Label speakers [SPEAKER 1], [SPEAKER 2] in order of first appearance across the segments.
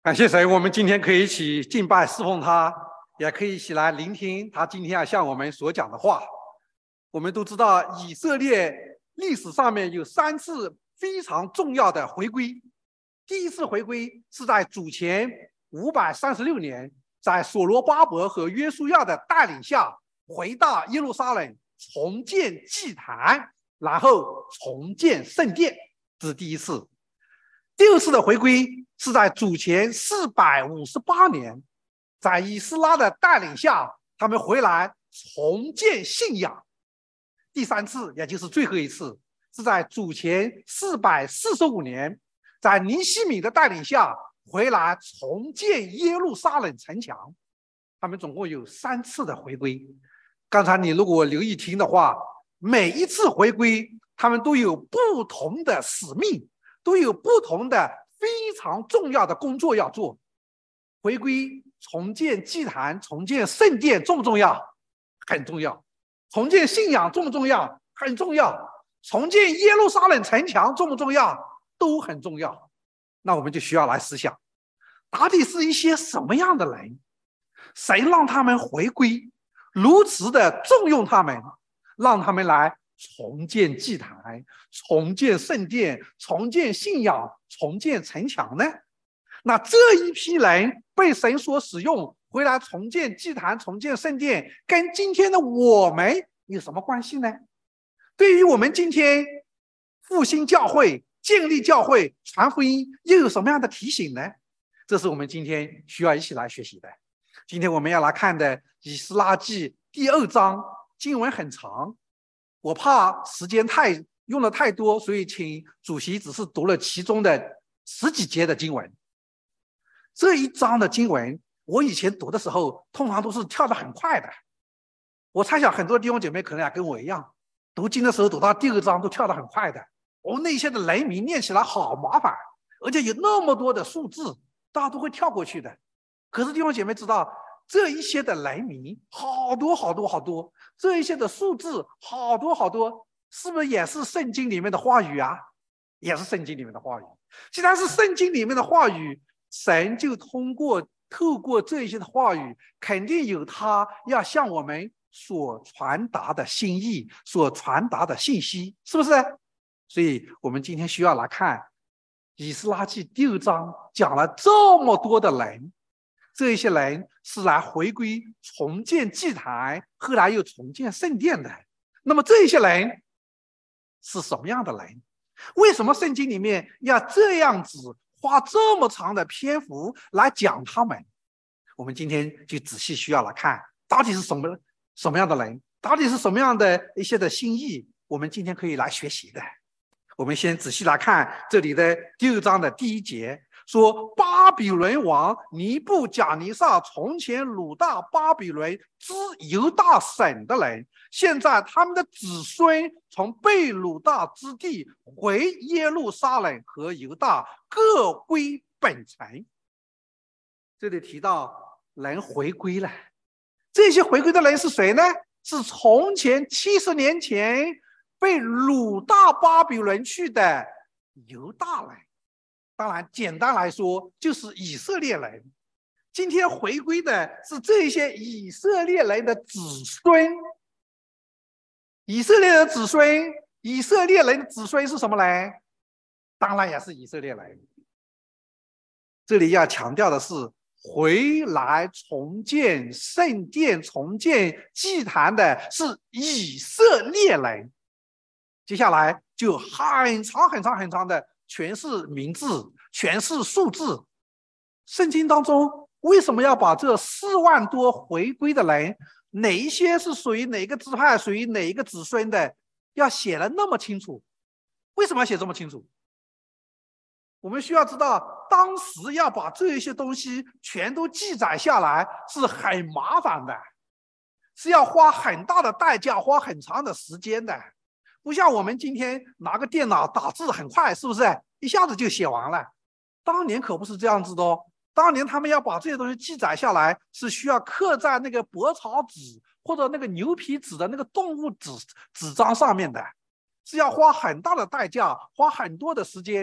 [SPEAKER 1] 感谢神，我们今天可以一起敬拜侍奉他，也可以一起来聆听他今天要向我们所讲的话。我们都知道，以色列历史上面有3次非常重要的回归。第一次回归是在主前536年，在所罗巴伯和约书亚的带领下，回到耶路撒冷重建祭坛，然后重建圣殿，这是第一次。第二次的回归是在主前458年，在以斯拉的带领下，他们回来重建信仰。第3次，也就是最后一次，是在主前445年，在尼希米的带领下，回来重建耶路撒冷城墙。他们总共有3次的回归。刚才你如果留意听的话，每一次回归，他们都有不同的使命，都有不同的非常重要的工作要做。回归重建祭坛、重建圣殿重不重要？很重要。重建信仰重不重要？很重要。重建耶路撒冷城墙重不重要？都很重要。那我们就需要来思想，到底是一些什么样的人，谁让他们回归，如此的重用他们，让他们来重建祭坛、重建圣殿、重建信仰、重建城墙呢？那这一批人被神所使用，回来重建祭坛、重建圣殿，跟今天的我们有什么关系呢？对于我们今天复兴教会、建立教会、传福音，又有什么样的提醒呢？这是我们今天需要一起来学习的。今天我们要来看的以斯拉记第2章，经文很长，我怕时间用的太多，所以请主席只是读了其中的10几节的经文。这一章的经文，我以前读的时候，通常都是跳得很快的。我猜想很多弟兄姐妹可能也跟我一样，读经的时候读到第2章都跳得很快的。那些的人名念起来好麻烦，而且有那么多的数字，大家都会跳过去的。可是弟兄姐妹知道，这一些的人名好多好多好多，这一些的数字好多好多，是不是也是圣经里面的话语啊？也是圣经里面的话语。既然是圣经里面的话语，神就透过这一些的话语，肯定有他要向我们所传达的心意，所传达的信息，是不是？所以我们今天需要来看以斯拉记第2章，讲了这么多的人，这一些人是来回归重建祭坛，后来又重建圣殿的。那么这一些人是什么样的人？为什么圣经里面要这样子花这么长的篇幅来讲他们？我们今天就仔细需要来看，到底是什么样的人，到底是什么样的一些的心意，我们今天可以来学习的。我们先仔细来看这里的第2章的第1节，说巴比伦王尼布甲尼撒从前掳大巴比伦之犹大省的人，现在他们的子孙从被掳大之地回耶路撒冷和犹大，各归本城。这里提到人回归了，这些回归的人是谁呢？是从前70年前被掳大巴比伦去的犹大人。当然简单来说就是以色列人。今天回归的是这些以色列人的子孙。以色列的子孙，以色列人的子孙是什么人？当然也是以色列人。这里要强调的是，回来重建圣殿、重建祭坛的是以色列人。接下来就很长很长很长的全是名字，全是数字。圣经当中为什么要把这4万多回归的人，哪一些是属于哪个支派，属于哪一个子孙的，要写得那么清楚？为什么要写这么清楚？我们需要知道，当时要把这些东西全都记载下来是很麻烦的，是要花很大的代价，花很长的时间的。不像我们今天拿个电脑打字很快，是不是一下子就写完了？当年可不是这样子的哦。当年他们要把这些东西记载下来，是需要刻在那个薄草纸或者那个牛皮纸的那个动物纸张上面的，是要花很大的代价，花很多的时间。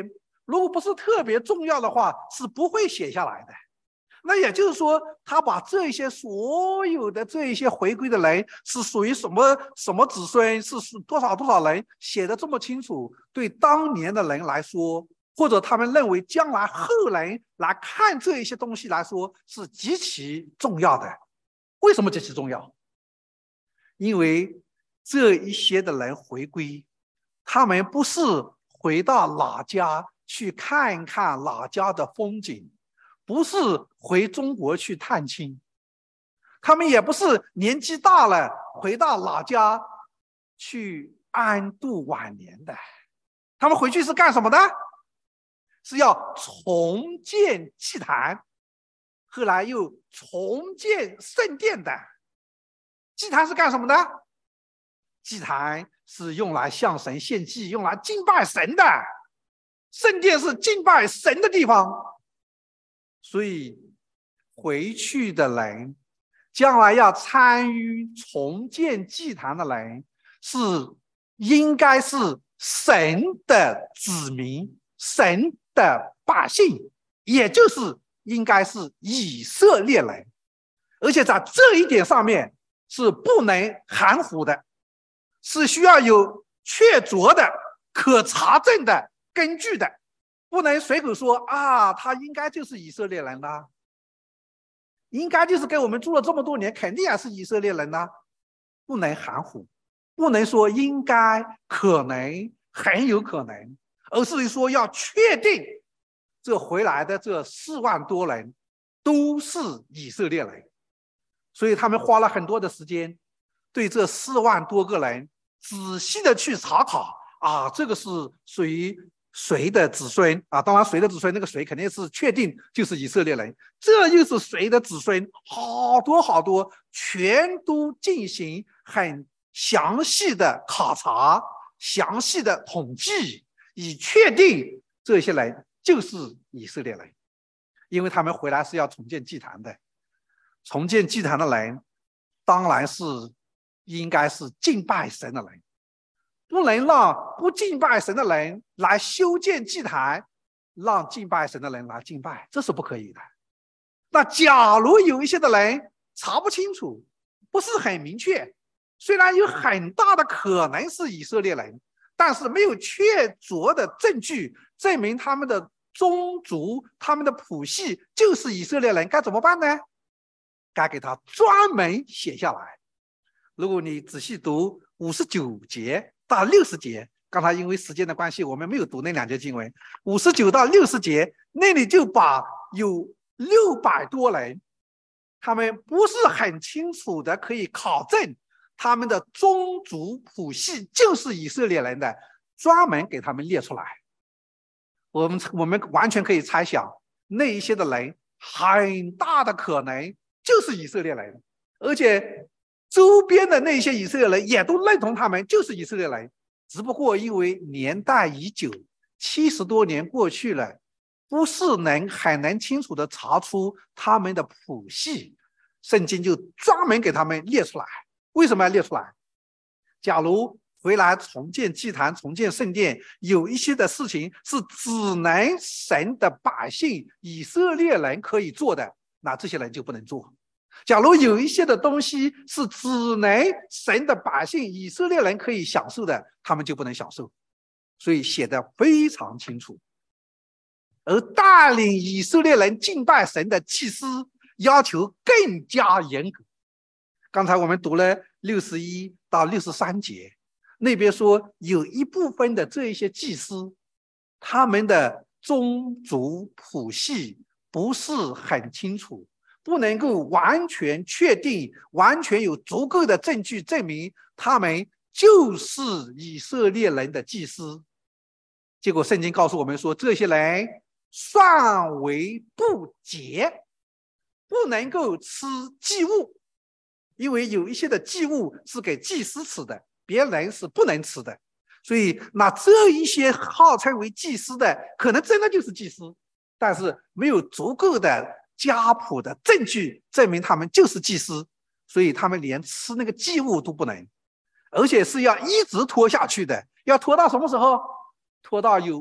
[SPEAKER 1] 如果不是特别重要的话，是不会写下来的。那也就是说，他把这些所有的这一些回归的人是属于什么什么子孙，是多少多少人，写的这么清楚，对当年的人来说，或者他们认为将来后人来看这一些东西来说，是极其重要的。为什么极其重要？因为这一些的人回归，他们不是回到老家去看看老家的风景，不是回中国去探亲，他们也不是年纪大了回到老家去安度晚年的，他们回去是干什么的？是要重建祭坛，后来又重建圣殿的。祭坛是干什么的？祭坛是用来向神献祭，用来敬拜神的。圣殿是敬拜神的地方。所以回去的人，将来要参与重建祭坛的人，是应该是神的子民，神的百姓，也就是应该是以色列人。而且在这一点上面是不能含糊的，是需要有确凿的可查证的根据的，不能随口说啊，他应该就是以色列人呐，应该就是跟我们住了这么多年，肯定也是以色列人呐，不能含糊，不能说应该、可能、很有可能，而是说要确定这回来的这4万多人都是以色列人。所以他们花了很多的时间，对这4万多个人仔细的去查考啊，这个是属于谁的子孙啊？当然，谁的子孙，那个谁肯定是确定就是以色列人。这又是谁的子孙？好多好多，全都进行很详细的考察、详细的统计，以确定这些人就是以色列人，因为他们回来是要重建祭坛的。重建祭坛的人，当然是应该是敬拜神的人，不能让不敬拜神的人来修建祭坛，让敬拜神的人来敬拜，这是不可以的。那假如有一些的人查不清楚，不是很明确，虽然有很大的可能是以色列人，但是没有确凿的证据证明他们的宗族、他们的谱系就是以色列人，该怎么办呢？该给他专门写下来。如果你仔细读59节到60节，刚才因为时间的关系，我们没有读那2节经文。59到60节那里就把有600多人，他们不是很清楚的可以考证他们的宗族谱系就是以色列人的，专门给他们列出来。我们完全可以猜想，那一些的人很大的可能就是以色列人，而且周边的那些以色列人也都认同他们就是以色列人，只不过因为年代已久，70多年过去了，不是很能清楚的查出他们的谱系，圣经就专门给他们列出来。为什么要列出来？假如回来重建祭坛、重建圣殿，有一些的事情是只能神的百姓以色列人可以做的，那这些人就不能做。假如有一些的东西是只能神的百姓以色列人可以享受的，他们就不能享受。所以写得非常清楚。而带领以色列人敬拜神的祭司要求更加严格。刚才我们读了61到63节，那边说有一部分的这一些祭司，他们的宗族谱系不是很清楚，不能够完全确定，完全有足够的证据证明他们就是以色列人的祭司。结果圣经告诉我们说，这些人算为不洁，不能够吃祭物，因为有一些的祭物是给祭司吃的，别人是不能吃的。所以那这一些号称为祭司的，可能真的就是祭司，但是没有足够的家谱的证据证明他们就是祭司，所以他们连吃那个祭物都不能，而且是要一直拖下去的。要拖到什么时候？拖到有污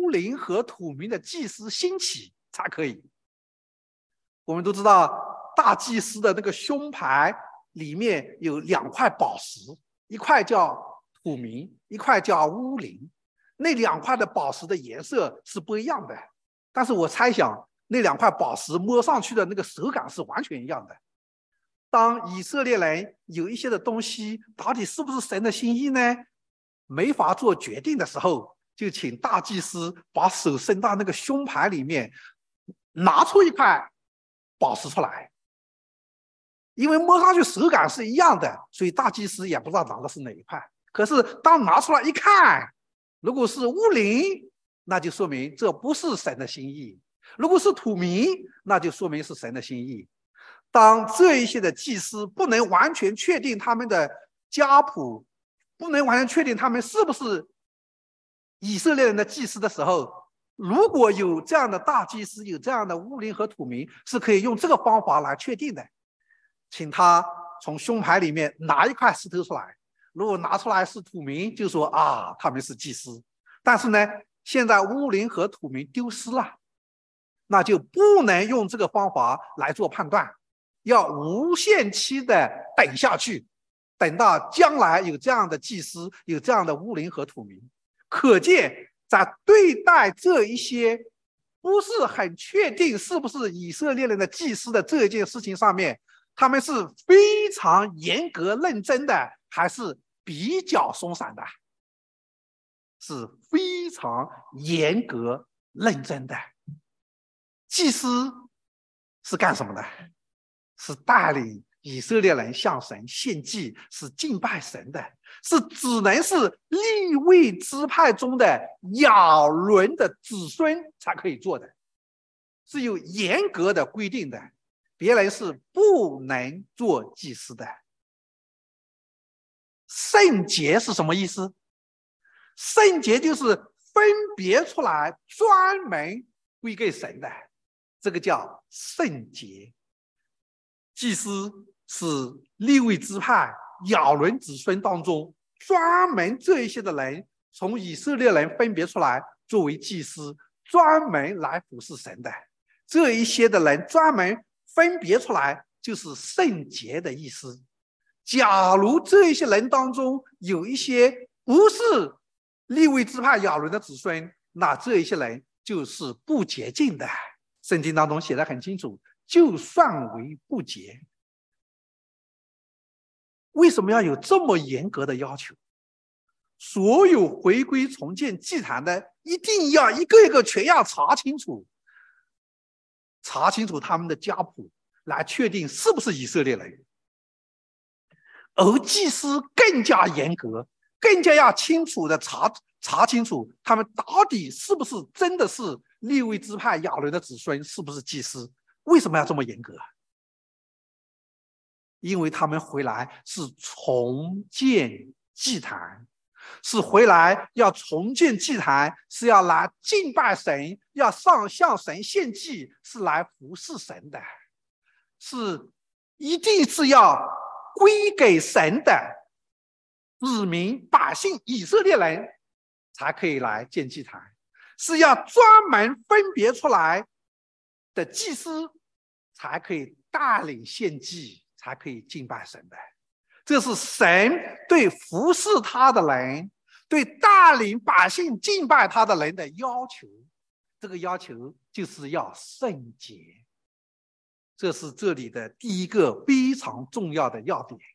[SPEAKER 1] 乌灵和土民的祭司兴起才可以。我们都知道，大祭司的那个胸牌里面有2块宝石，一块叫土民，一块叫乌灵。那2块的宝石的颜色是不一样的，但是我猜想那2块宝石摸上去的那个手感是完全一样的。当以色列人有一些的东西到底是不是神的心意呢，没法做决定的时候，就请大祭司把手伸到那个胸牌里面，拿出一块宝石出来。因为摸上去手感是一样的，所以大祭司也不知道拿的是哪一块。可是当拿出来一看，如果是乌灵，那就说明这不是神的心意；如果是土民，那就说明是神的心意。当这一些的祭司不能完全确定他们的家谱，不能完全确定他们是不是以色列人的祭司的时候，如果有这样的大祭司，有这样的乌灵和土民，是可以用这个方法来确定的。请他从胸牌里面拿一块石头出来，如果拿出来是土民，就说啊，他们是祭司。但是呢，现在乌灵和土民丢失了，那就不能用这个方法来做判断，要无限期的等下去，等到将来有这样的祭司，有这样的乌灵和土民。可见在对待这一些不是很确定是不是以色列人的祭司的这件事情上面，他们是非常严格认真的，还是比较松散的？是非常严格认真的。祭司是干什么的？是带领以色列人向神献祭，是敬拜神的，是只能是利未支派中的亚伦的子孙才可以做的，是有严格的规定的。别人是不能做祭司的。圣洁是什么意思？圣洁就是分别出来，专门归给神的，这个叫圣洁。祭司是利未支派亚伦子孙当中专门这一些的人，从以色列人分别出来作为祭司，专门来服侍神的。这一些的人专门分别出来，就是圣洁的意思。假如这一些人当中有一些不是利未支派亚伦的子孙，那这一些人就是不洁净的。圣经当中写得很清楚，就算为不洁。为什么要有这么严格的要求？所有回归重建祭坛的，一定要一个一个全要查清楚，查清楚他们的家谱，来确定是不是以色列人。而祭司更加严格，更加要清楚的查清楚他们到底是不是真的是利未支派亚伦的子孙，是不是祭司。为什么要这么严格？因为他们回来是重建祭坛，是回来要重建祭坛，是要来敬拜神，要向神献祭，是来服侍神的，是一定是要归给神的子民百姓以色列人才可以来建祭坛，是要专门分别出来的祭司才可以带领献祭，才可以敬拜神的。这是神对服侍他的人，对带领百姓敬拜他的人的要求。这个要求就是要圣洁，这是这里的第一个非常重要的要点。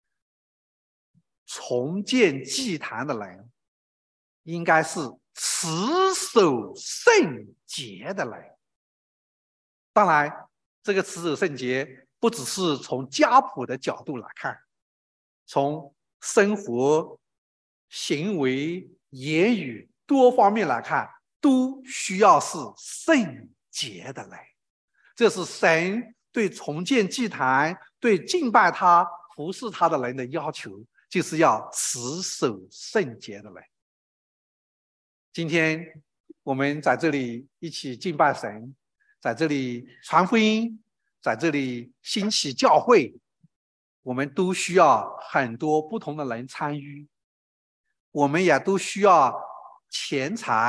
[SPEAKER 1] 重建祭坛的人应该是持守圣洁的人。当然，这个持守圣洁不只是从家谱的角度来看，从生活、行为、言语多方面来看，都需要是圣洁的人。这是神对重建祭坛、对敬拜他、服侍他的人的要求，就是要持守圣洁的人。今天我们在这里一起敬拜神，在这里传福音，在这里兴起教会，我们都需要很多不同的人参与，我们也都需要钱财、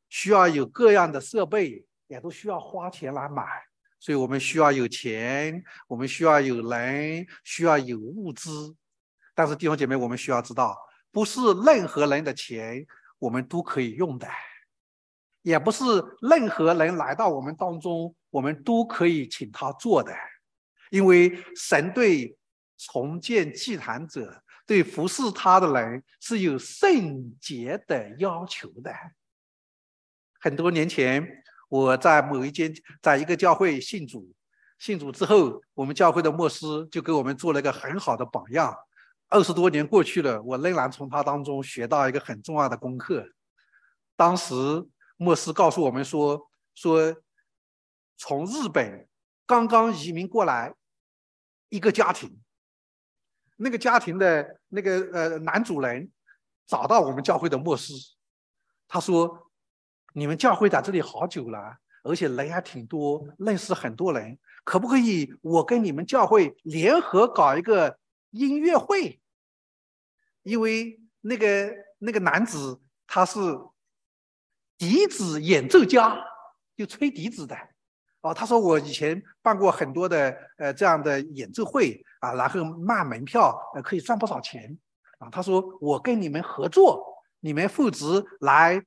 [SPEAKER 1] 需要有各样的设备，也都需要花钱来买。所以我们需要有钱，我们需要有人，需要有物资。但是弟兄姐妹，我们需要知道，不是任何人的钱我们都可以用的，也不是任何人来到我们当中我们都可以请他做的。因为神对重建祭坛者，对服侍他的人是有圣洁的要求的。很多年前，我在一个教会信主之后，我们教会的牧师就给我们做了一个很好的榜样。20多年过去了，我仍然从他当中学到一个很重要的功课。当时牧师告诉我们说从日本刚刚移民过来一个家庭，那个家庭的那个男主人找到我们教会的牧师，他说：“你们教会在这里好久了，而且人还挺多，认识很多人，可不可以我跟你们教会联合搞一个音乐会？因为那个男子他是笛子演奏家，就吹笛子的。他说我以前办过很多的这样的演奏会啊，然后卖门票可以赚不少钱啊。他说我跟你们合作，你们负责来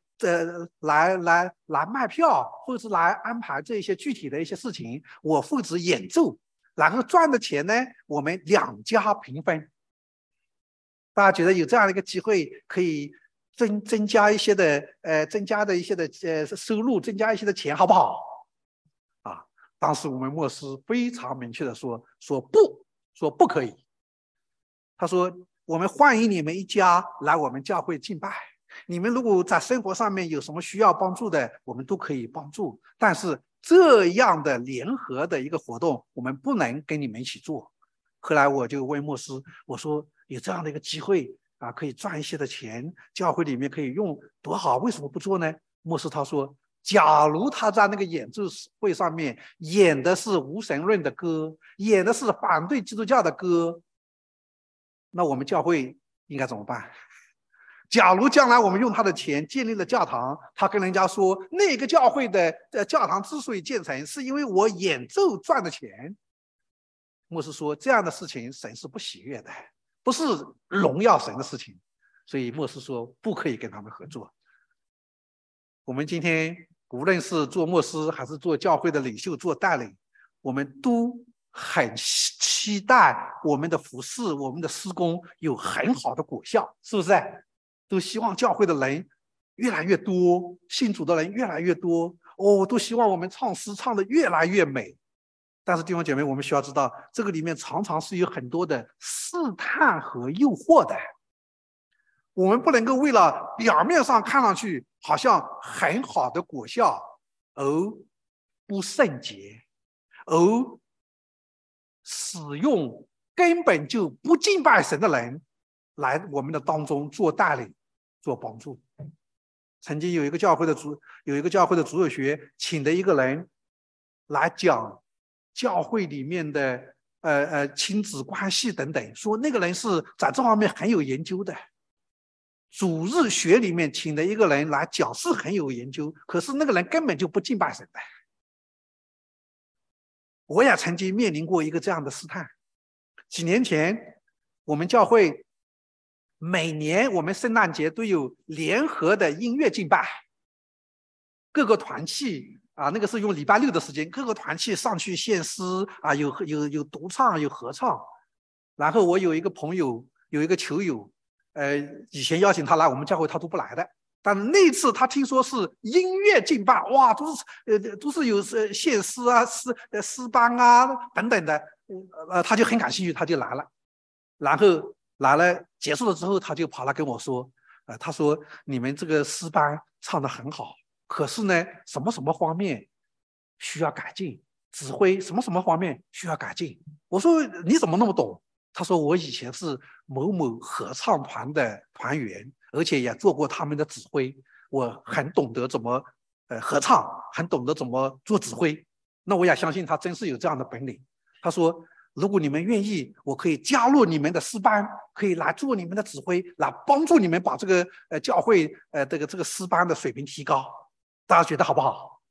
[SPEAKER 1] 卖票，或者是来安排这些具体的一些事情，我负责演奏，然后赚的钱呢，我们两家平分。大家觉得有这样的一个机会，可以增加一些的收入，增加一些的钱，好不好？啊，当时我们牧师非常明确的说不可以。他说我们欢迎你们一家来我们教会敬拜，你们如果在生活上面有什么需要帮助的，我们都可以帮助，但是这样的联合的一个活动我们不能跟你们一起做。后来我就问牧师，我说有这样的一个机会啊，可以赚一些的钱，教会里面可以用，多好，为什么不做呢？牧师他说，假如他在那个演奏会上面演的是无神论的歌，演的是反对基督教的歌，那我们教会应该怎么办？假如将来我们用他的钱建立了教堂，他跟人家说那个教会的教堂之所以建成是因为我演奏赚的钱，牧师说这样的事情神是不喜悦的，不是荣耀神的事情，所以牧师说不可以跟他们合作。我们今天无论是做牧师还是做教会的领袖做带领，我们都很期待我们的服事我们的施工有很好的果效，是不是？都希望教会的人越来越多，信主的人越来越多，都希望我们唱诗唱得越来越美。但是弟兄姐妹，我们需要知道，这个里面常常是有很多的试探和诱惑的。我们不能够为了表面上看上去好像很好的果效而不圣洁，而使用根本就不敬拜神的人来我们的当中做带领做帮助。曾经有一个教会的主日学请的一个人来讲教会里面的亲子关系等等，说那个人是在这方面很有研究的。主日学里面请的一个人来讲是很有研究，可是那个人根本就不敬拜神的。我也曾经面临过一个这样的试探。几年前我们教会每年我们圣诞节都有联合的音乐敬拜，各个团契啊，那个是用礼拜六的时间，各个团契上去献诗啊，有独唱有合唱。然后我有一个朋友，有一个球友，以前邀请他来我们教会他都不来的，但是那次他听说是音乐敬拜，哇，都是有献诗啊诗班啊等等的，他就很感兴趣，他就来了。然后来了结束了之后，他就跑来跟我说，他说你们这个诗班唱得很好，可是呢什么什么方面需要改进，指挥什么什么方面需要改进。我说你怎么那么懂？他说我以前是某某合唱团的团员，而且也做过他们的指挥，我很懂得怎么合唱，很懂得怎么做指挥。那我也相信他真是有这样的本领。他说如果你们愿意，我可以加入你们的诗班，可以来做你们的指挥，来帮助你们把这个教会这个诗班的水平提高。 大家觉得好不好？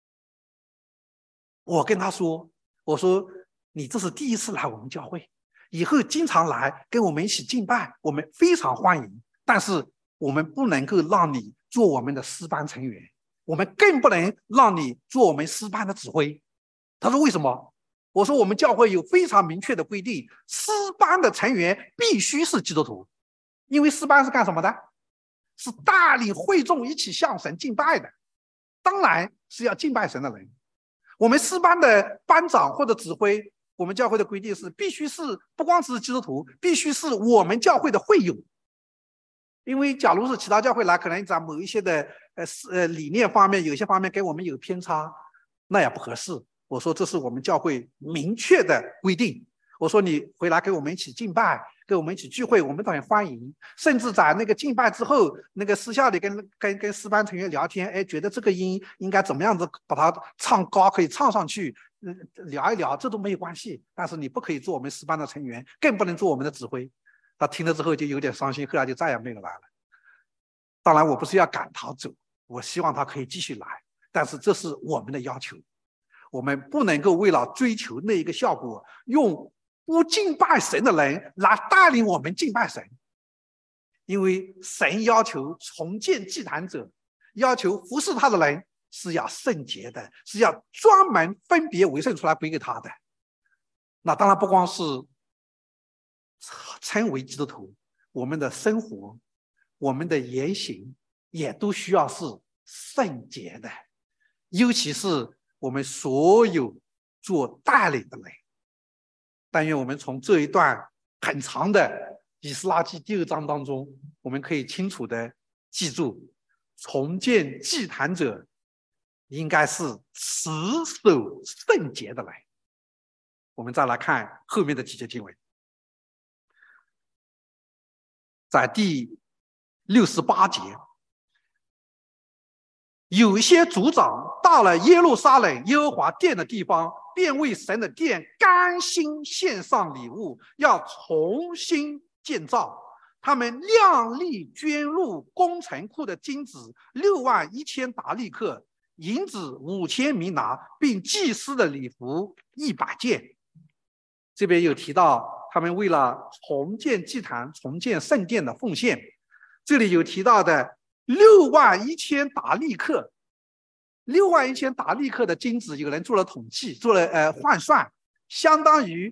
[SPEAKER 1] 我跟他说，我说你这是第一次来我们教会，以后经常来跟我们一起敬拜，我们非常欢迎。但是我们不能够让你做我们的诗班成员，我们更不能让你做我们诗班的指挥。他说为什么？我说我们教会有非常明确的规定，诗班的成员必须是基督徒，因为诗班是干什么的？是带领会众一起向神敬拜的，当然是要敬拜神的人。我们诗班的班长或者指挥，我们教会的规定是必须是不光只是基督徒，必须是我们教会的会友。因为假如是其他教会来，可能在某一些的理念方面，有些方面跟我们有偏差，那也不合适。我说这是我们教会明确的规定。我说你回来跟我们一起敬拜，跟我们一起聚会，我们都很欢迎。甚至在那个敬拜之后，那个私下里跟诗班成员聊天，哎，觉得这个音应该怎么样子把它唱高，可以唱上去，聊一聊，这都没有关系。但是你不可以做我们诗班的成员，更不能做我们的指挥。他听了之后就有点伤心，后来就再也没有来了。当然，我不是要赶他走，我希望他可以继续来，但是这是我们的要求。我们不能够为了追求那一个效果，用不敬拜神的人来带领我们敬拜神。因为神要求重建祭坛者，要求服侍他的人是要圣洁的，是要专门分别为圣出来归给他的。那当然不光是称为基督徒，我们的生活，我们的言行也都需要是圣洁的，尤其是我们所有做带领的人。但愿我们从这一段很长的以斯拉记第2章当中，我们可以清楚的记住，重建祭坛者应该是持守圣洁的人。我们再来看后面的几节经文，在第68节，有一些族长到了耶路撒冷耶和华殿的地方，便为神的殿甘心献上礼物，要重新建造。他们量力捐入工程库的金子61000达利克，银子5000米拿，并祭司的礼服100件。这边有提到他们为了重建祭坛、重建圣殿的奉献。这里有提到的61000达利克，61000达利克的金子，有人做了统计，做了换算，相当于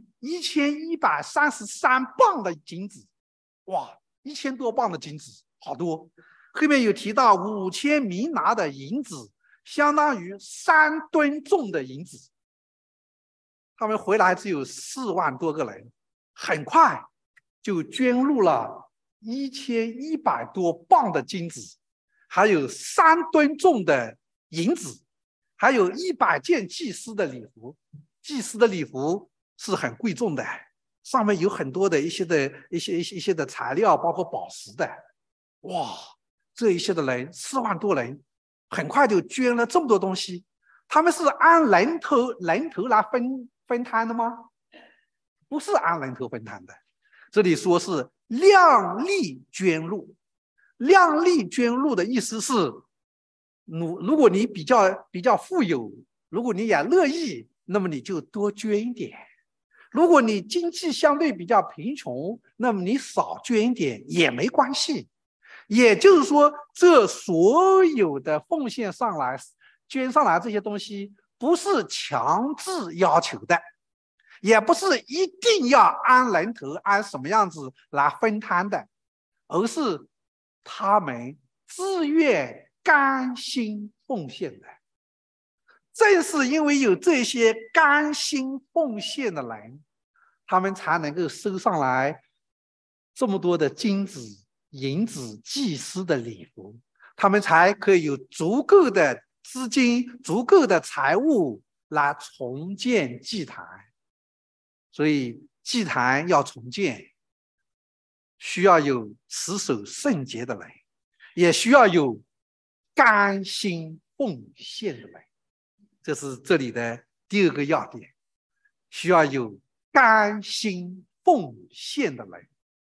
[SPEAKER 1] 1133磅的金子。哇，1000多磅的金子，好多。后面有提到5000米拿的银子，相当于3吨重的银子。他们回来只有4万多个人，很快就捐入了1100多磅的金子，还有3吨重的银子，还有100件祭司的礼服。祭司的礼服是很贵重的，上面有很多的一些的材料，包括宝石的。哇，这一些的人4万多人，很快就捐了这么多东西。他们是按人头来分摊的吗？不是按人头分摊的，这里说是量力捐入。量力捐入的意思是，如果你比较富有，如果你也乐意，那么你就多捐一点；如果你经济相对比较贫穷，那么你少捐一点也没关系。也就是说，这所有的奉献上来、捐上来这些东西，不是强制要求的，也不是一定要按人头按什么样子来分摊的，而是他们自愿甘心奉献的。正是因为有这些甘心奉献的人，他们才能够收上来这么多的金子、银子、祭司的礼服，他们才可以有足够的资金、足够的财物来重建祭坛。所以祭坛要重建，需要有持守圣洁的人，也需要有甘心奉献的人。这是这里的第2个要点，需要有甘心奉献的人。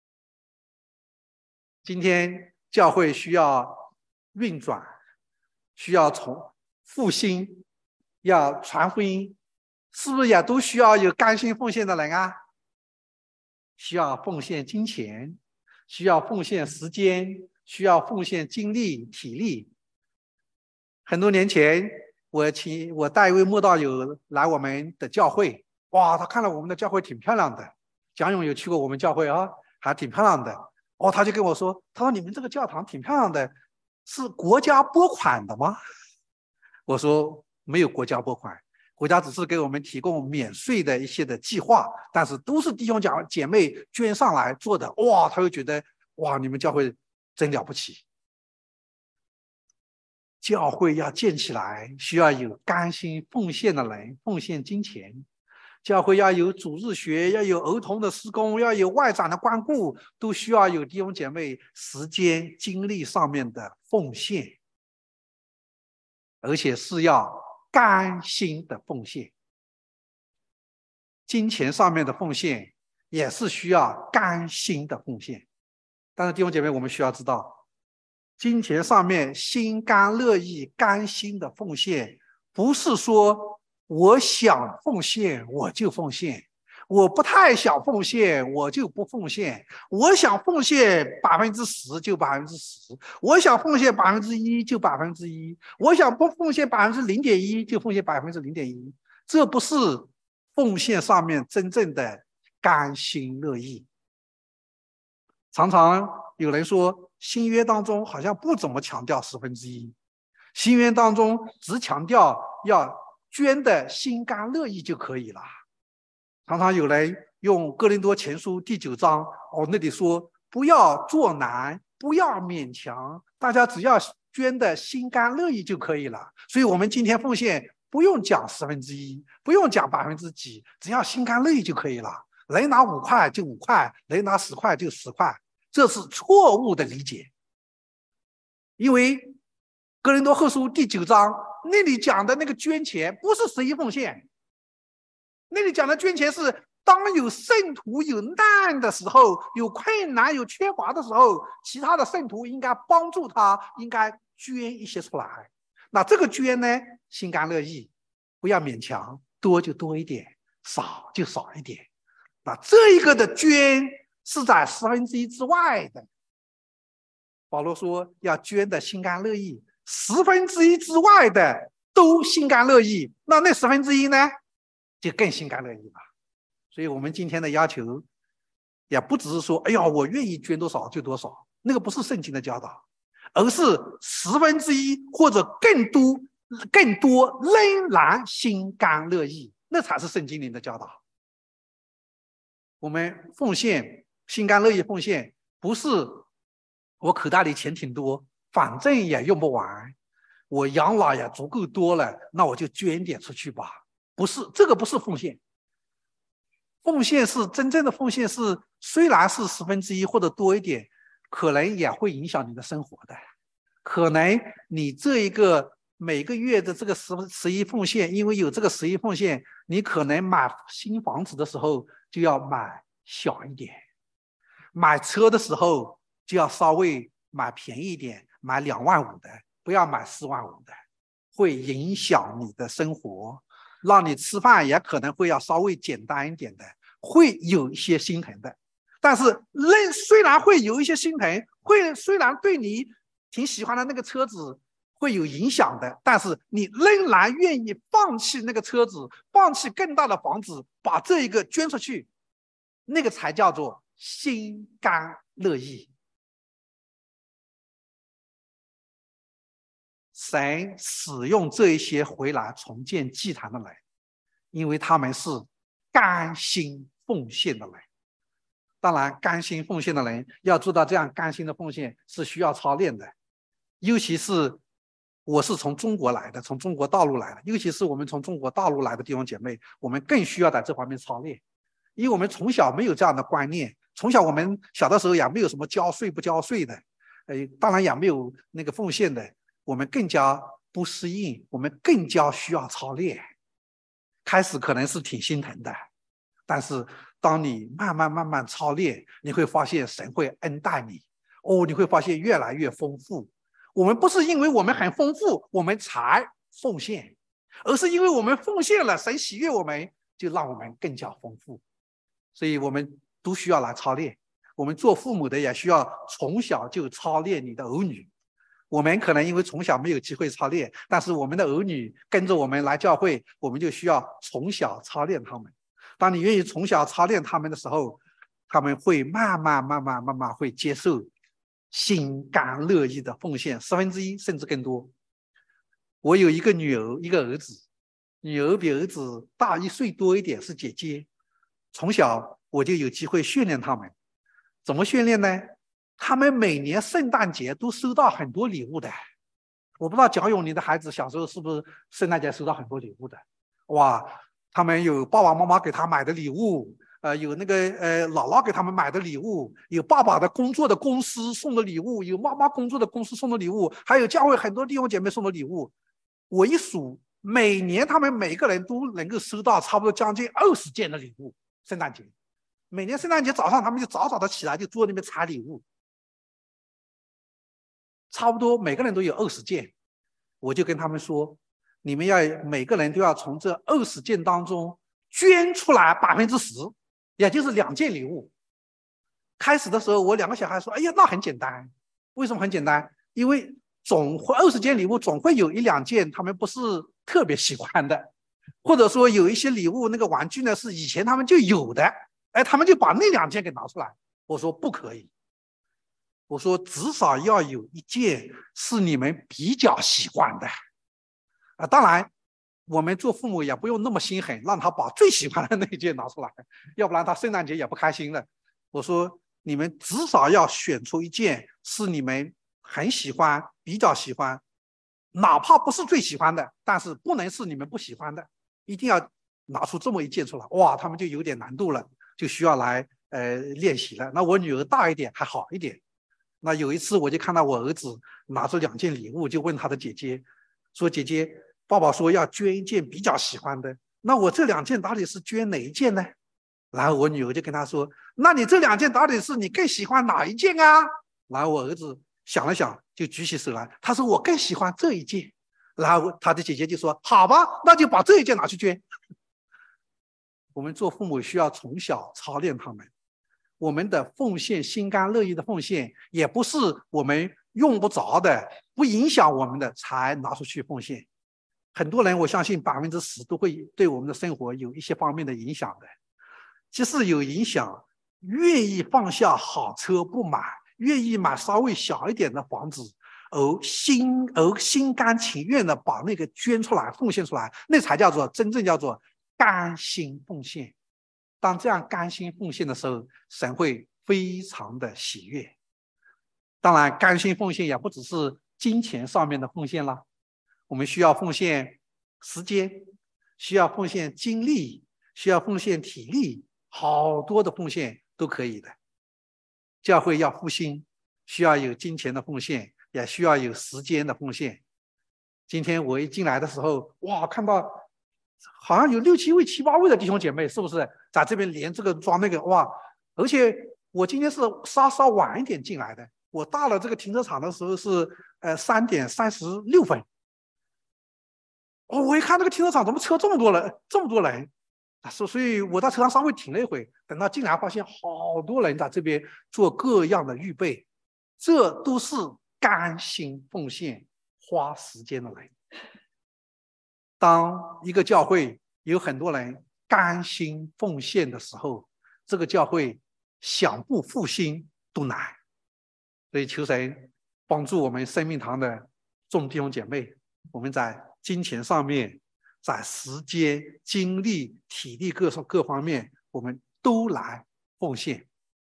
[SPEAKER 1] 今天教会需要运转， 需要复兴，要传福音，是不是也都需要有甘心奉献的人啊？需要奉献金钱，需要奉献时间，需要奉献精力、体力。很多年前，我带一位慕道友来我们的教会，哇，他看了我们的教会挺漂亮的。蒋勇有去过我们教会啊，还挺漂亮的。哦，他就跟我说，他说你们这个教堂挺漂亮的，是国家拨款的吗？我说没有国家拨款，国家只是给我们提供免税的一些的计划，但是都是弟兄姐妹捐上来做的。哇，他就觉得哇，你们教会真了不起。教会要建起来，需要有甘心奉献的人，奉献金钱。教会要有主日学，要有儿童的施工，要有外长的关顾，都需要有弟兄姐妹时间、精力上面的奉献，而且是要甘心的奉献。金钱上面的奉献也是需要甘心的奉献。但是弟兄姐妹，我们需要知道，金钱上面心甘乐意、甘心的奉献，不是说我想奉献我就奉献，我不太想奉献我就不奉献，我想奉献10%就10%，我想奉献1%就1%，我想不奉献0.1%就奉献0.1%，这不是奉献上面真正的甘心乐意。常常有人说新约当中好像不怎么强调1/10，新约当中只强调要捐的心甘乐意就可以了。常常有人用哥林多前书第9章那里说不要做难，不要勉强，大家只要捐的心甘乐意就可以了。所以我们今天奉献不用讲1/10，不用讲几，只要心甘乐意就可以了。人拿5块就5块，人拿10块就10块，这是错误的理解。因为哥林多后书第9章那里讲的那个捐钱不是11奉献，那里讲的捐钱是当有圣徒有难的时候，有困难有缺乏的时候，其他的圣徒应该帮助他，应该捐一些出来。那这个捐呢，心甘乐意，不要勉强，多就多一点，少就少一点。那这一个的捐是在1/10之外的。保罗说要捐的心甘乐意，1/10之外的都心甘乐意，那1/10呢，就更心甘乐意了。所以我们今天的要求也不只是说哎呀我愿意捐多少就多少，那个不是圣经的教导，而是1/10或者更多仍然心甘乐意，那才是圣经里的教导。我们奉献心甘乐意奉献，不是我口袋里钱挺多，反正也用不完，我养老也足够多了，那我就捐点出去吧。不是，这个不是奉献。奉献是真正的奉献是，虽然是1/10或者多一点，可能也会影响你的生活的。可能你这一个每个月的这个11奉献，因为有这个11奉献，你可能买新房子的时候就要买小一点，买车的时候就要稍微买便宜一点，买2万5的，不要买4万5的，会影响你的生活，让你吃饭也可能会要稍微简单一点的，会有一些心疼的。但是虽然会有一些心疼，虽然对你挺喜欢的那个车子会有影响的，但是你仍然愿意放弃那个车子，放弃更大的房子，把这一个捐出去，那个才叫做心甘乐意。神使用这一些回来重建祭坛的人，因为他们是甘心奉献的人。当然甘心奉献的人要做到这样甘心的奉献是需要操练的，尤其是我是从中国来的，从中国大陆来的，尤其是我们从中国大陆来的弟兄姐妹，我们更需要在这方面操练。因为我们从小没有这样的观念，从小我们小的时候也没有什么交税不交税的，当然也没有那个奉献的，我们更加不适应，我们更加需要操练。开始可能是挺心疼的，但是当你慢慢操练，你会发现神会恩待你，你会发现越来越丰富。 我们不是因为我们很丰富我们才奉献，而是因为我们奉献了，神喜悦我们，就让我们更加丰富。所以我们都需要来操练，我们做父母的也需要从小就操练你的儿女。我们可能因为从小没有机会操练，但是我们的儿女跟着我们来教会，我们就需要从小操练他们。当你愿意从小操练他们的时候，他们会慢慢会接受心甘乐意的奉献1/10甚至更多。我有一个女儿，一个儿子，女儿比儿子大1岁多一点，是姐姐。从小我就有机会训练他们。怎么训练呢？他们每年圣诞节都收到很多礼物的。我不知道蒋勇你的孩子小时候是不是圣诞节收到很多礼物的？哇，他们有爸爸妈妈给他买的礼物，有那个姥姥给他们买的礼物，有爸爸的工作的公司送的礼物，有妈妈工作的公司送的礼物，还有教会很多弟兄姐妹送的礼物。我一数，每年他们每个人都能够收到差不多将近20件的礼物。圣诞节，每年圣诞节早上他们就早早的起来，就坐那边拆礼物，差不多每个人都有20件。我就跟他们说，你们要每个人都要从这20件当中捐出来10%，也就是2件礼物。开始的时候我2个小孩说，哎呀，那很简单。为什么很简单？因为总会20件礼物总会有1、2件他们不是特别喜欢的，或者说有一些礼物那个玩具呢是以前他们就有的，他们就把那2件给拿出来。我说不可以，我说至少要有1件是你们比较喜欢的。当然我们做父母也不用那么心狠，让他把最喜欢的那1件拿出来，要不然他圣诞节也不开心了。我说你们至少要选出1件是你们很喜欢比较喜欢，哪怕不是最喜欢的，但是不能是你们不喜欢的，一定要拿出这么1件出来。哇，他们就有点难度了，就需要来练习了。那我女儿大一点还好一点。那有一次我就看到我儿子拿出2件礼物，就问他的姐姐说，姐姐，爸爸说要捐1件比较喜欢的，那我这2件到底是捐哪1件呢？然后我女儿就跟他说，那你这2件到底是你更喜欢哪1件啊？然后我儿子想了想就举起手来，他说我更喜欢这1件。然后他的姐姐就说，好吧，那就把这1件拿去捐。我们做父母需要从小操练他们，我们的奉献，心甘乐意的奉献，也不是我们用不着的不影响我们的才拿出去奉献。很多人我相信10%都会对我们的生活有一些方面的影响的。即使有影响，愿意放下好车不买，愿意买稍微小一点的房子，而心甘情愿的把那个捐出来奉献出来，那才叫做真正叫做甘心奉献。当这样甘心奉献的时候，神会非常的喜悦。当然甘心奉献也不只是金钱上面的奉献了，我们需要奉献时间，需要奉献精力，需要奉献体力，好多的奉献都可以的。教会要复兴，需要有金钱的奉献，也需要有时间的奉献。今天我一进来的时候，哇，看到好像有6、7位、7、8位的弟兄姐妹，是不是在这边连这个装那个？哇！而且我今天是稍晚一点进来的，我到了这个停车场的时候是3点36分。我一看这个停车场怎么车这么多人，所以我在车上稍微停了一会，等到进来发现好多人在这边做各样的预备，这都是甘心奉献花时间的人。当一个教会有很多人甘心奉献的时候，这个教会想不复兴都难。所以求神帮助我们生命堂的众弟兄姐妹，我们在金钱上面，在时间、精力、体力各方面，我们都来奉献。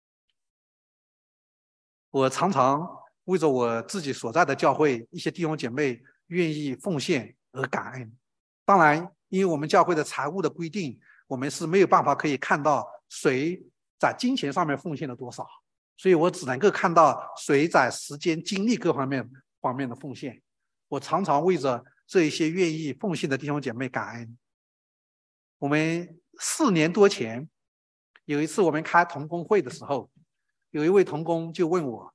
[SPEAKER 1] 我常常为着我自己所在的教会一些弟兄姐妹愿意奉献而感恩。当然因为我们教会的财务的规定，我们是没有办法可以看到谁在金钱上面奉献了多少，所以我只能够看到谁在时间、精力各方面的奉献。我常常为着这一些愿意奉献的弟兄姐妹感恩。我们4年多前有一次我们开同工会的时候，有一位同工就问我，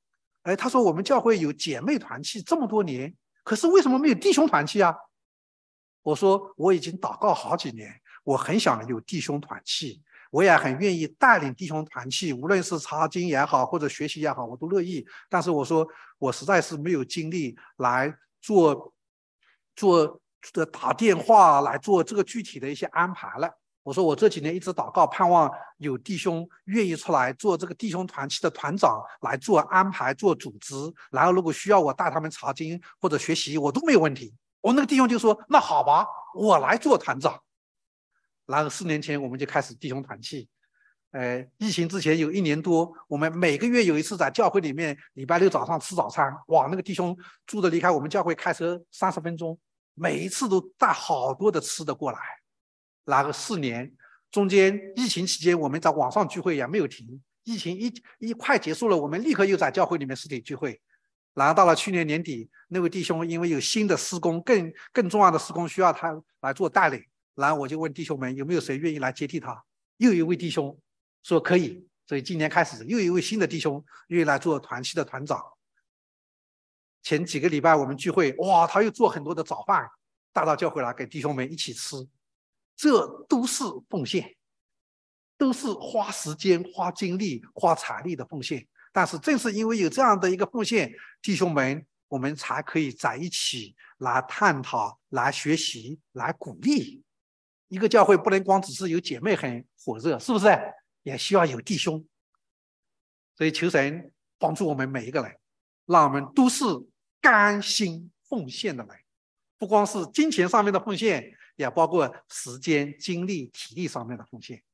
[SPEAKER 1] 他说我们教会有姐妹团契这么多年，可是为什么没有弟兄团契啊？我说我已经祷告好几年，我很想有弟兄团契，我也很愿意带领弟兄团契，无论是查经也好，或者学习也好，我都乐意。但是我说我实在是没有精力来做打电话来做这个具体的一些安排了。我说我这几年一直祷告，盼望有弟兄愿意出来做这个弟兄团契的团长，来做安排、做组织。然后如果需要我带他们查经或者学习，我都没有问题。我那个弟兄就说：“那好吧，我来做团长。”然后4年前我们就开始弟兄团契。疫情之前有1年多，我们每个月有一次在教会里面，礼拜六早上吃早餐。哇，那个弟兄住的离开我们教会开车30分钟，每一次都带好多的吃的过来。然后4年中间，疫情期间我们在网上聚会也没有停。疫情一快结束了，我们立刻又在教会里面实体聚会。然后到了去年年底，那位弟兄因为有新的施工，更重要的施工需要他来做带领，然后我就问弟兄们有没有谁愿意来接替他。又有一位弟兄说可以，所以今年开始又有一位新的弟兄愿意来做团契的团长。前几个礼拜我们聚会，哇，他又做很多的早饭带到教会来给弟兄们一起吃。这都是奉献，都是花时间、花精力、花财力的奉献。但是正是因为有这样的一个奉献，弟兄们，我们才可以在一起来探讨、来学习、来鼓励。一个教会不能光只是有姐妹很火热，是不是？也需要有弟兄。所以求神帮助我们每一个人，让我们都是甘心奉献的人，不光是金钱上面的奉献，也包括时间、精力、体力上面的奉献。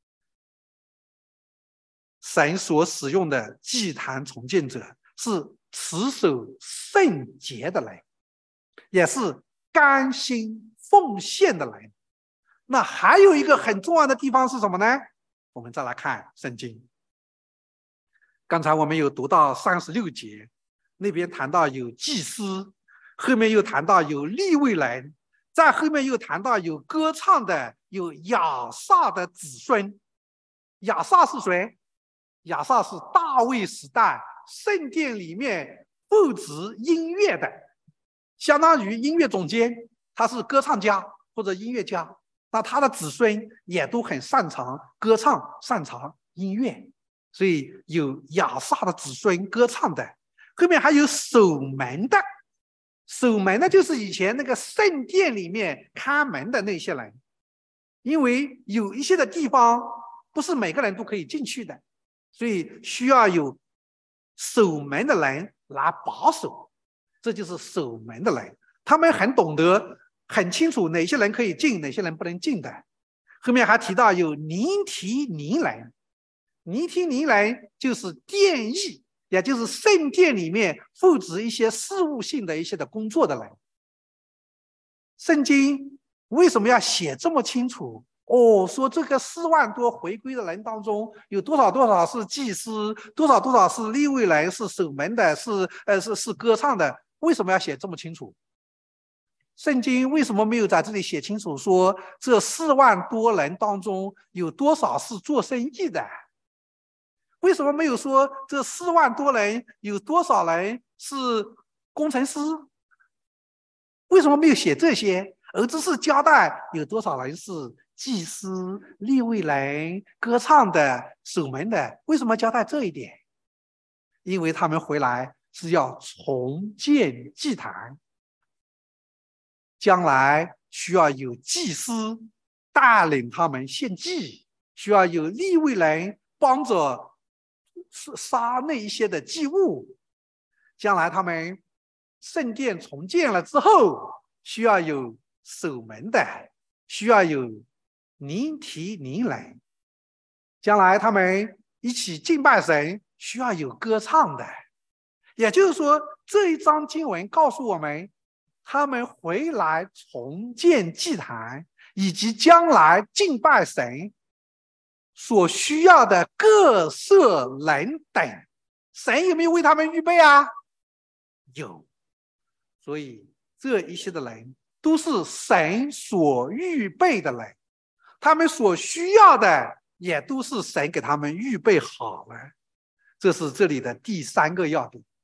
[SPEAKER 1] 神所使用的祭坛重建者是持守圣洁的人，也是甘心奉献的人。那还有一个很重要的地方是什么呢？我们再来看圣经。刚才我们有读到36节，那边谈到有祭司，后面又谈到有利未人，在后面又谈到有歌唱的，有亚萨的子孙。亚萨是谁？亚萨是大卫时代圣殿里面负责音乐的，相当于音乐总监，他是歌唱家或者音乐家。那他的子孙也都很擅长歌唱，擅长音乐，所以有亚萨的子孙歌唱的。后面还有守门的，守门的就是以前那个圣殿里面看门的那些人，因为有一些的地方不是每个人都可以进去的，所以需要有守门的人来把守，这就是守门的人。他们很懂得，很清楚哪些人可以进，哪些人不能进的。后面还提到有尼提尼人，尼提尼人就是殿役，也就是圣殿里面负责一些事务性的一些的工作的人。圣经为什么要写这么清楚？说这个4万多回归的人当中，有多少是祭司，多少是利未人，是守门的，是歌唱的。为什么要写这么清楚？圣经为什么没有在这里写清楚说这4万多人当中有多少是做生意的？为什么没有说这4万多人有多少人是工程师？为什么没有写这些，而只是交代有多少人是祭司、利未人、歌唱的、守门的？为什么交代这一点？因为他们回来是要重建祭坛，将来需要有祭司带领他们献祭，需要有利未人帮着杀那一些的祭物。将来他们圣殿重建了之后，需要有守门的，需要有尼提尼人。将来他们一起敬拜神，需要有歌唱的。也就是说，这一章经文告诉我们，他们回来重建祭坛，以及将来敬拜神所需要的各色人等，神有没有为他们预备啊？有。所以这一些的人都是神所预备的人，他们所需要的也都是神给他们预备好了。这是这里的第3个要点。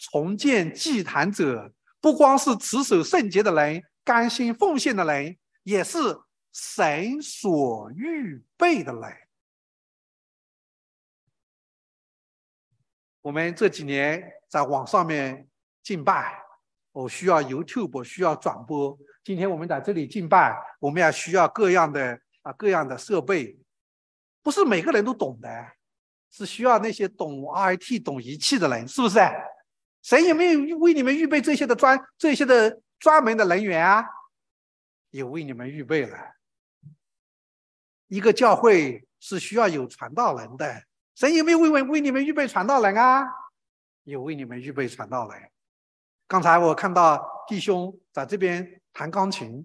[SPEAKER 1] 重建祭坛者，不光是持守圣洁的人、甘心奉献的人，也是神所预备的人。我们这几年在网上面敬拜，我需要 YouTube， 需要转播。今天我们在这里敬拜，我们也需要各样的设备，不是每个人都懂的，是需要那些懂 IT、懂仪器的人，是不是？神有没有为你们预备这些的专门的人员啊？也为你们预备了。一个教会是需要有传道人的，神有没有为你们预备传道人啊？有为你们预备传道人。刚才我看到弟兄在这边弹钢琴，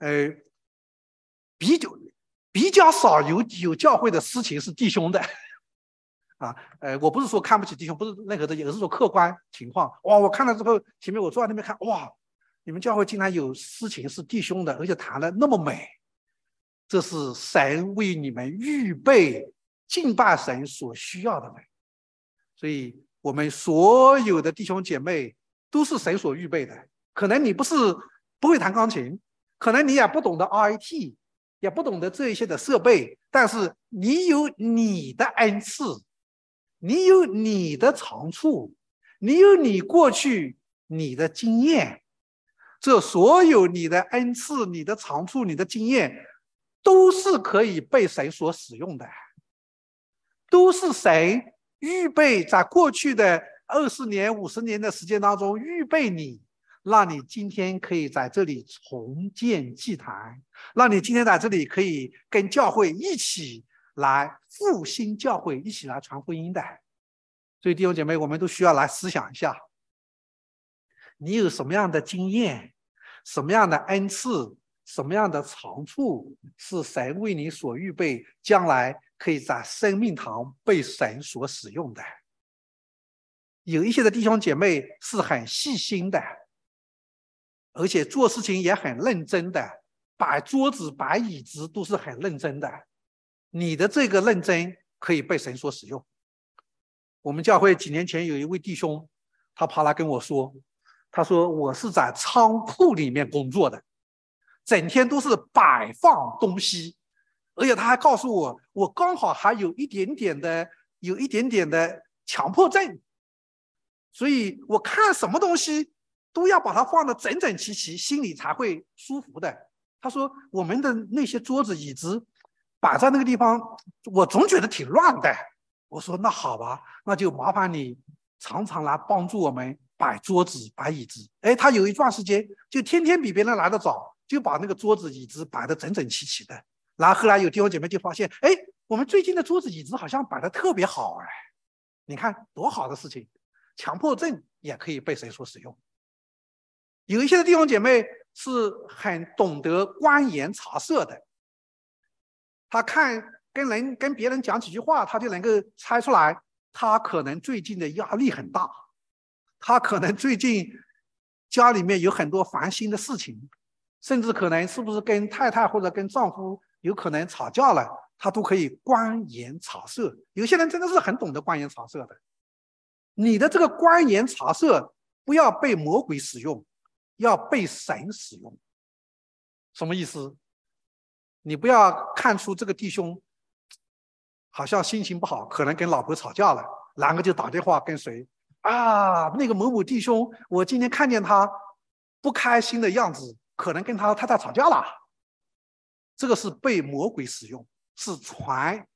[SPEAKER 1] 比较少有教会的事情是弟兄的。我不是说看不起弟兄，不是任何的，也是说客观情况。哇，我看了之后，前面我坐在那边看，哇，你们教会竟然有事情是弟兄的，而且弹得那么美，这是神为你们预备敬拜神所需要的人。所以我们所有的弟兄姐妹都是神所预备的。可能你不会弹钢琴，可能你也不懂得 IT， 也不懂得这一些的设备，但是你有你的恩赐，你有你的长处，你有你过去你的经验，这所有你的恩赐、你的长处、你的经验，都是可以被神所使用的，都是神预备在过去的20年、50年的时间当中预备你，让你今天可以在这里重建祭坛，让你今天在这里可以跟教会一起来复兴教会，一起来传福音的。所以弟兄姐妹，我们都需要来思想一下，你有什么样的经验，什么样的恩赐，什么样的长处，是神为你所预备，将来可以在生命堂被神所使用的。有一些的弟兄姐妹是很细心的，而且做事情也很认真的，摆桌子摆椅子都是很认真的。你的这个认真可以被神所使用。我们教会几年前有一位弟兄，他跑来跟我说，他说我是在仓库里面工作的，整天都是摆放东西，而且他还告诉我，我刚好还有一点点的强迫症，所以我看什么东西都要把它放得整整齐齐，心里才会舒服的。他说我们的那些桌子椅子摆在那个地方，我总觉得挺乱的。我说那好吧，那就麻烦你常常来帮助我们摆桌子摆椅子。他有一段时间就天天比别人来得早，就把那个桌子椅子摆得整整齐齐的。然后后来有弟兄姐妹就发现，我们最近的桌子椅子好像摆得特别好。你看多好的事情，强迫症也可以被神所使用。有一些的弟兄姐妹是很懂得观言察色的，他跟别人讲几句话，他就能够猜出来他可能最近的压力很大，他可能最近家里面有很多烦心的事情，甚至可能是不是跟太太或者跟丈夫有可能吵架了，他都可以观言察色。有些人真的是很懂得观言察色的。你的这个观言察色不要被魔鬼使用，要被神使用。什么意思？你不要看出这个弟兄好像心情不好，可能跟老婆吵架了，然后就打电话跟谁那个某某弟兄，我今天看见他不开心的样子，可能跟他太太吵架了。这个是被魔鬼使用，是传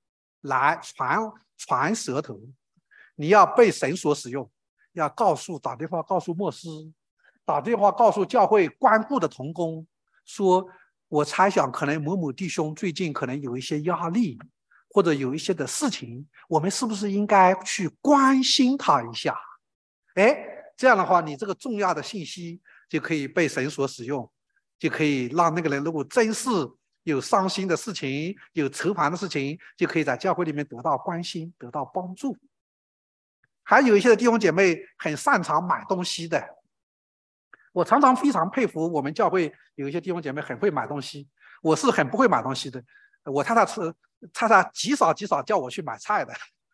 [SPEAKER 1] 舌头。你要被神所使用，要打电话告诉牧师，打电话告诉教会关顾的同工，说我猜想可能某某弟兄最近可能有一些压力，或者有一些的事情，我们是不是应该去关心他一下？这样的话，你这个重要的信息就可以被神所使用，就可以让那个人如果真是有伤心的事情，有愁烦的事情，就可以在教会里面得到关心，得到帮助。还有一些的弟兄姐妹很擅长买东西的，我常常非常佩服我们教会有一些弟兄姐妹很会买东西，我是很不会买东西的。我太太极少叫我去买菜的，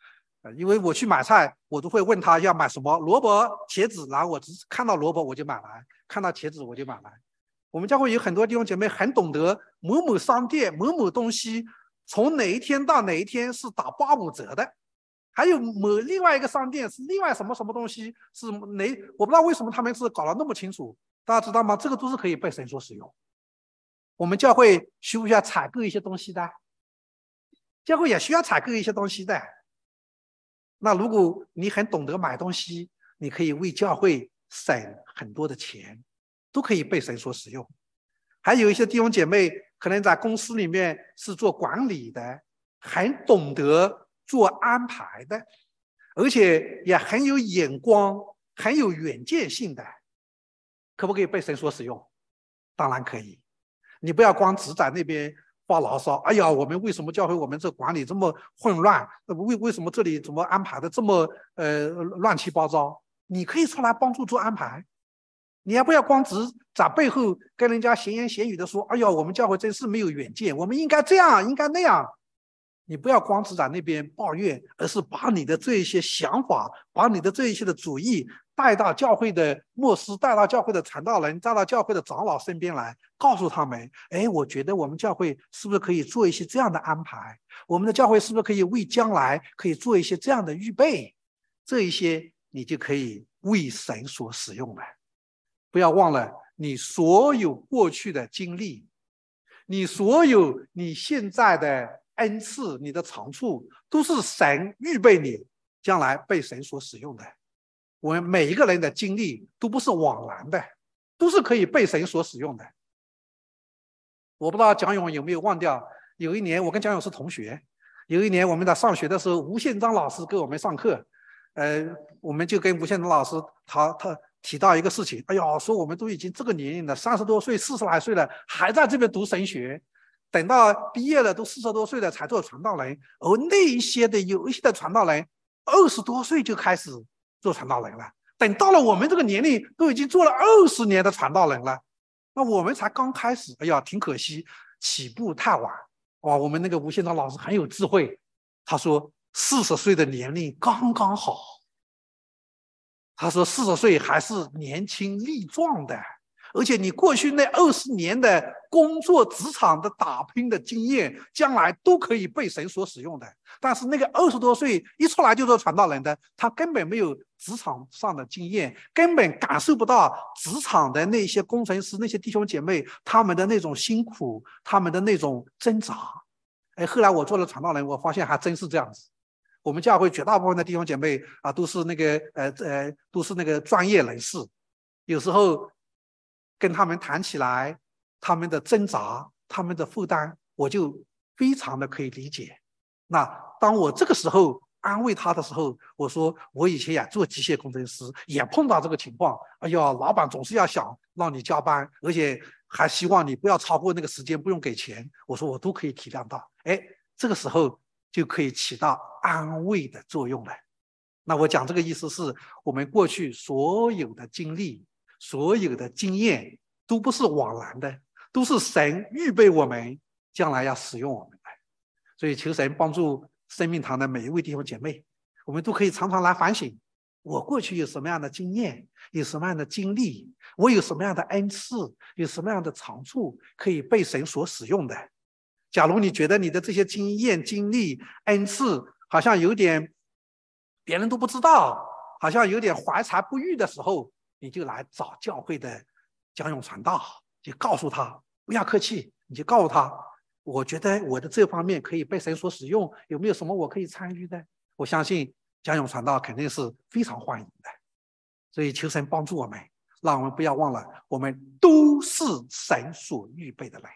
[SPEAKER 1] 因为我去买菜，我都会问他要买什么，萝卜、茄子，然后我只看到萝卜我就买来，看到茄子我就买来。我们教会有很多弟兄姐妹很懂得某某商店某某东西从哪一天到哪一天是打85折的，还有另外一个商店是另外什么什么东西是哪，我不知道为什么他们是搞得那么清楚，大家知道吗？这个都是可以被神所使用。我们教会需不需要采购一些东西的？教会也需要采购一些东西的。那如果你很懂得买东西，你可以为教会省很多的钱，都可以被神所使用。还有一些弟兄姐妹可能在公司里面是做管理的，很懂得做安排的，而且也很有眼光，很有远见性的，可不可以被神所使用？当然可以。你不要光只在那边发牢骚，哎呀，我们为什么教会我们这管理这么混乱？为什么这里怎么安排的这么乱七八糟？你可以出来帮助做安排，你也不要光只在背后跟人家闲言闲语的说，哎呀，我们教会真是没有远见，我们应该这样，应该那样。你不要光只在那边抱怨，而是把你的这一些想法，把你的这一些的主意带到教会的牧师，带到教会的传道人，带到教会的长老身边来，告诉他们，哎，我觉得我们教会是不是可以做一些这样的安排？我们的教会是不是可以为将来可以做一些这样的预备？这一些你就可以为神所使用了。不要忘了你所有过去的经历，你所有你现在的恩赐，你的长处，都是神预备你将来被神所使用的。我们每一个人的经历都不是枉然的，都是可以被神所使用的。我不知道蒋勇有没有忘掉，有一年我跟蒋勇是同学，有一年我们在上学的时候，吴宪章老师给我们上课，我们就跟吴宪章老师他提到一个事情，哎呀，说我们都已经这个年龄了，30多岁、40来岁了，还在这边读神学，等到毕业了都40多岁了才做传道人，而有一些的传道人20多岁就开始做传道人了，等到了我们这个年龄都已经做了20年的传道人了，那我们才刚开始，哎呀，挺可惜，起步太晚。哇，我们那个吴宪章老师很有智慧，他说40岁的年龄刚刚好。他说40岁还是年轻力壮的，而且你过去那20年的工作职场的打拼的经验，将来都可以被神所使用的。但是那个20多岁一出来就做传道人的，他根本没有职场上的经验，根本感受不到职场的那些工程师、那些弟兄姐妹他们的那种辛苦，他们的那种挣扎。后来我做了传道人，我发现还真是这样子。我们教会绝大部分的弟兄姐妹啊，都是那个专业人士，有时候跟他们谈起来，他们的挣扎、他们的负担，我就非常的可以理解。那当我这个时候安慰他的时候，我说我以前也做机械工程师，也碰到这个情况。哎呀，老板总是要想让你加班，而且还希望你不要超过那个时间，不用给钱。我说我都可以体谅到。这个时候就可以起到安慰的作用了。那我讲这个意思是，我们过去所有的经历、所有的经验，都不是枉然的，都是神预备我们将来要使用我们的。所以求神帮助生命堂的每一位弟兄姐妹，我们都可以常常来反省，我过去有什么样的经验，有什么样的经历，我有什么样的恩赐，有什么样的长处可以被神所使用的。假如你觉得你的这些经验、经历、恩赐好像有点别人都不知道，好像有点怀才不遇的时候，你就来找教会的蒋勇传道，就告诉他，不要客气，你就告诉他，我觉得我的这方面可以被神所使用，有没有什么我可以参与的？我相信蒋勇传道肯定是非常欢迎的。所以求神帮助我们，让我们不要忘了，我们都是神所预备的人。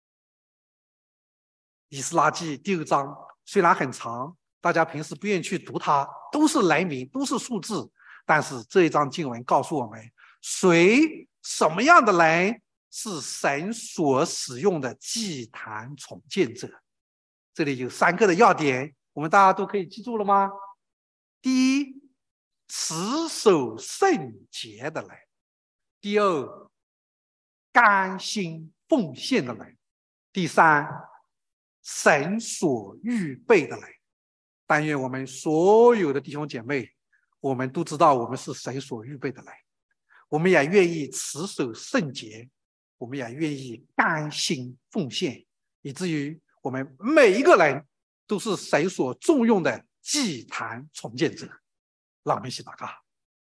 [SPEAKER 1] 以斯拉记第6章虽然很长，大家平时不愿意去读它，都是人名，都是数字，但是这一章经文告诉我们，什么样的人是神所使用的祭坛重建者。这里有3个的要点，我们大家都可以记住了吗？第一，持守圣洁的人；第二，甘心奉献的人；第三，神所预备的人。 但愿我们所有的弟兄姐妹，我们都知道我们是神所预备的人，我们也愿意持守圣洁，我们也愿意甘心奉献，以至于我们每一个人都是神所重用的祭坛重建者。让我们一起祷告。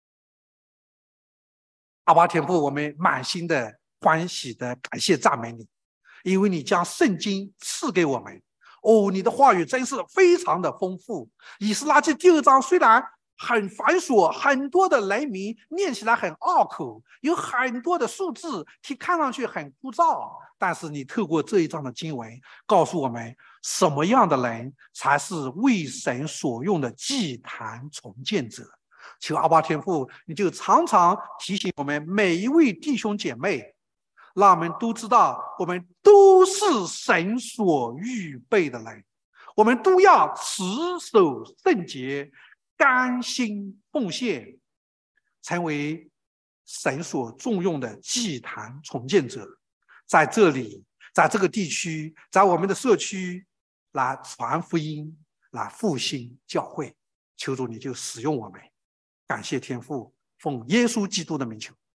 [SPEAKER 1] 阿爸天父，我们满心的欢喜的感谢赞美你，因为你将圣经赐给我们。你的话语真是非常的丰富。以斯拉记第2章虽然很繁琐，很多的人名念起来很拗口，有很多的数字看上去很枯燥，但是你透过这一章的经文告诉我们，什么样的人才是为神所用的祭坛重建者。求阿爸天父，你就常常提醒我们每一位弟兄姐妹，让我们都知道我们都是神所预备的人，我们都要持守圣洁，甘心奉献，成为神所重用的祭坛重建者，在这里，在这个地区，在我们的社区来传福音，来复兴教会。求主你就使用我们，感谢天父，奉耶稣基督的名求。